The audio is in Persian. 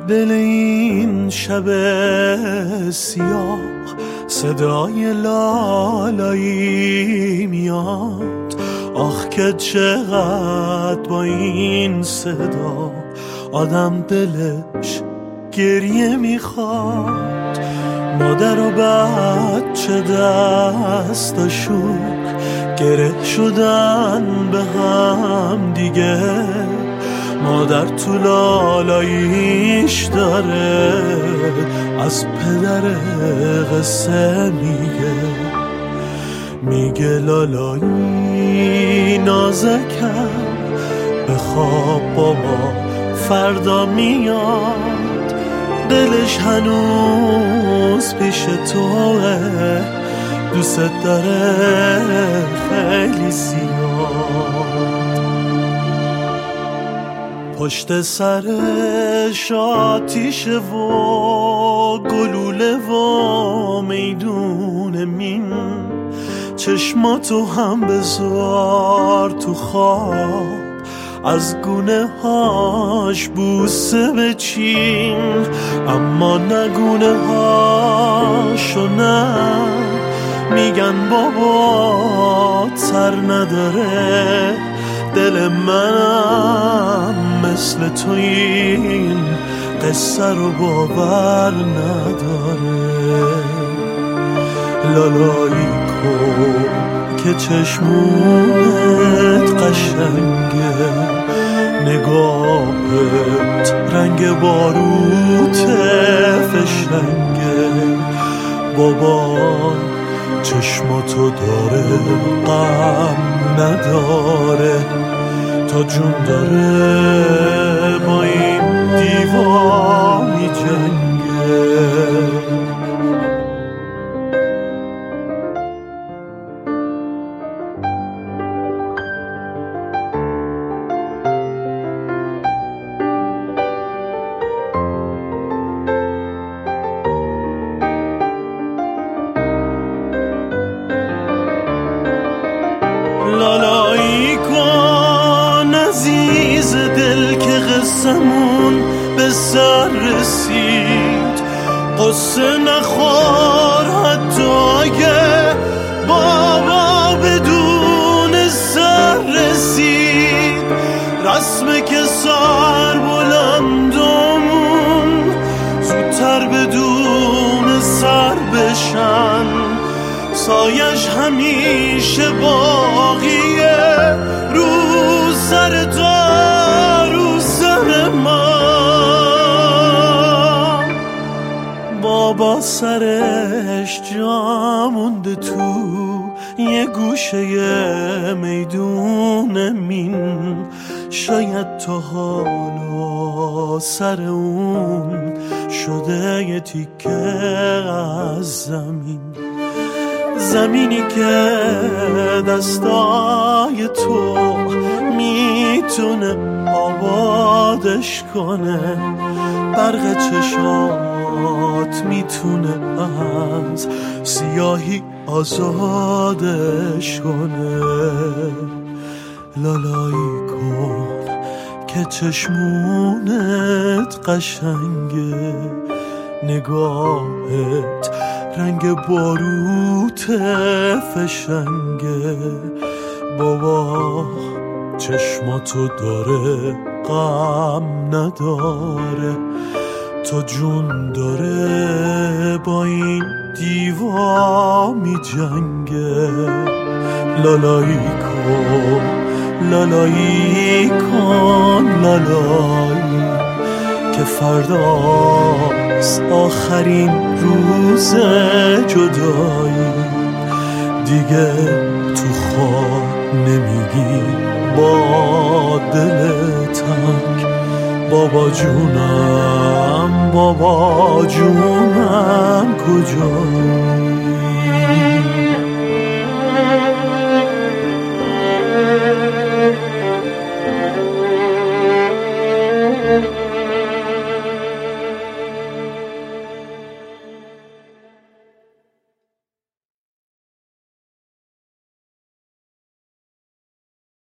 دل این شب سیاه صدای لالایی میاد. آخ که چقدر با این صدا آدم دلش گریه میخواد. مادر و بچه دستاشون گره شدن به هم دیگه. مادر تو لالاییش داره از پدر قصه میگه لالایی نازکم بخواب بابا فردا میاد. دلش هنوز پیش توه دوست داره خیلی زیاد. پشت سرش آتیشه و گلوله و میدون مین. چشماتو هم بذار تو خواب از گونه هاش بوسه بچین. اما نگونه هاشو نه میگن بابا سر نداره. دل منم مثل تو این قصه رو باور نداره. لالایی کن که چشمونت قشنگه. نگاهت رنگ باروت فشنگه. بابا چشماتو داره غم نداره. تا جون داره با این دیوا می جنگه. لالایی کن عزیز دل که قصمون به سر رسید. قصه نخور حتی اگه بابا بدون سر رسید. رسمه که سر بلندمون زودتر بدون سر بشن. سایش همیشه باقیه رو سر تو رو سر من. بابا سرش جا مونده تو یه گوشه میدون مین. شاید تا حالا سر اون شده یه تیکه از زمین. زمینی که دستای تو میتونه آبادش کنه. برق چشات میتونه از سیاهی آزادش کنه. لالایی کن که چشمونت قشنگه. نگاهت رنگ باروت فشنگه. بابا چشماتو داره غم نداره. تا جون داره با این دیوا می جنگه. لالایی کن لالایی کن لالایی که فرداست آخرین روز جدایی. دیگه تو خواب نمیگی با دل تنگ. بابا جونم کجایی؟